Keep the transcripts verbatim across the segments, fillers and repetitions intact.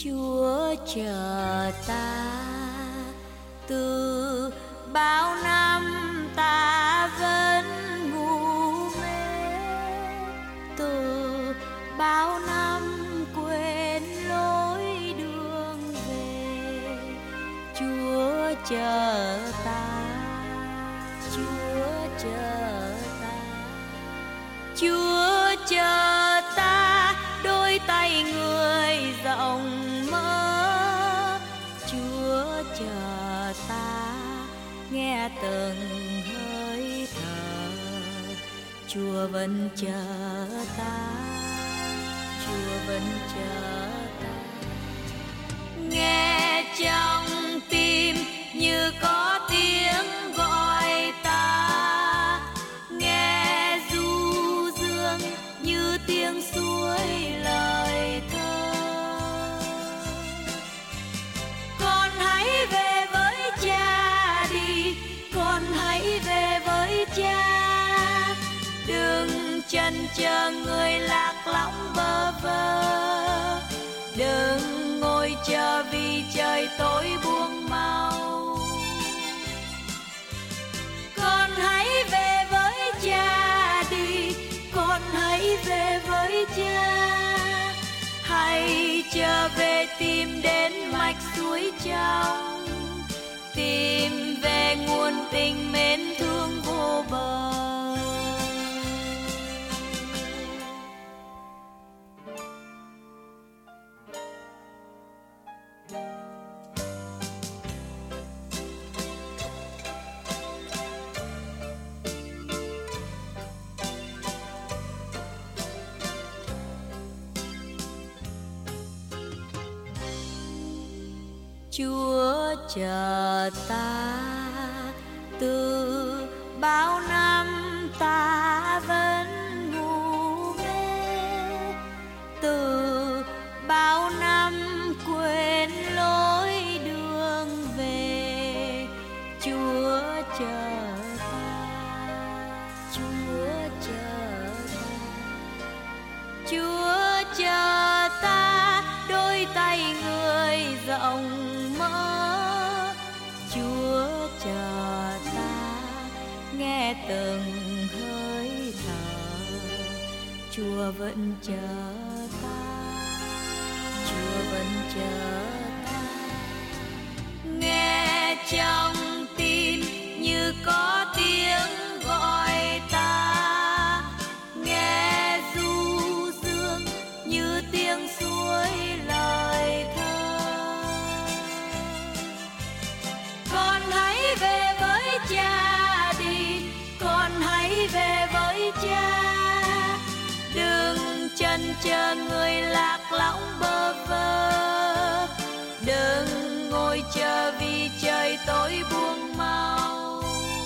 Chúa chờ ta từ bao năm, ta vẫn ngu mê, từ bao năm quên lối đường về. Chúa chờ ta, Chúa chờ ta, Chúa chờ ta, đôi tay người rộng mở. Chúa chờ ta, nghe từng hơi thở. Chúa vẫn chờ ta, Chúa vẫn chờ ta. Nghe trong tim như có tiếng gọi ta, nghe du dương như tiếng suối lời thơ. Con hãy về với Cha đi, con hãy về với Cha. Đừng chần chờ người lạc lõng bơ vơ, đừng ngồi chờ vì trời tối buông mau. Con hãy về với Cha đi, con hãy về với Cha. Hãy trở về tìm đến mạch suối trong, tìm về nguồn tình mến thương vô bờ. Chúa chờ ta từ bao năm, ta vẫn ngu mê, từ bao năm quên lối đường về. Chúa chờ ta, Chúa chờ ta, Chúa chờ ta, đôi tay người rộng mở. Chúa chờ ta, nghe từng hơi thở. Chúa vẫn chờ ta, Chúa vẫn chờ ta. Nghe trong tim như có tiếng gọi ta, nghe du dương như tiếng suối lời thơ. Con hãy về với Cha đi, con hãy về với Cha. Đừng chần chờ người lạc lõng bơ vơ, đừng ngồi chờ vì trời tối buông mau.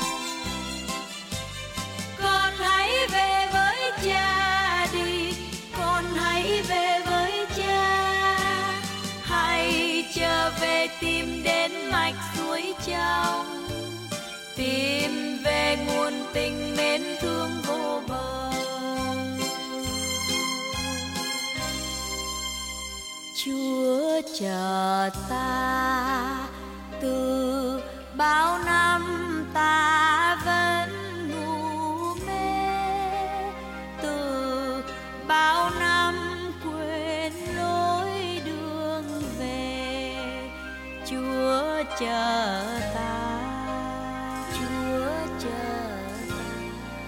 Con hãy về với Cha đi, con hãy về với Cha. Hãy trở về tìm đến mạch suối trong, tìm về nguồn tình mến thương vô bờ. Chúa chờ ta từ bao năm, ta vẫn ngu mê, từ bao năm quên lối đường về. Chúa chờ ta, Chúa chờ ta,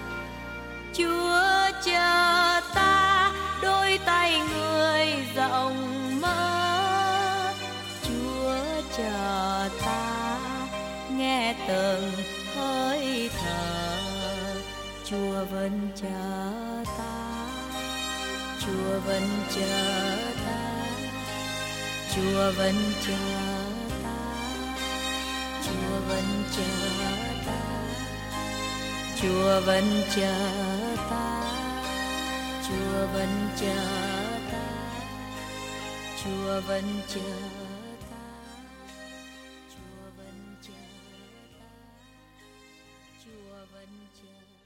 Chúa chờ ta, đôi tay người rộng mở. Chúa chờ ta, nghe từng hơi thở. Chúa vẫn chờ ta, Chúa vẫn chờ ta, Chúa vẫn chờ ta, Chúa vẫn chờ ta, Chúa vẫn chờ ta, Chúa vẫn chờ ta, Chúa vẫn chờ ta, Chúa vẫn chờ ta, Chúa vẫn chờ.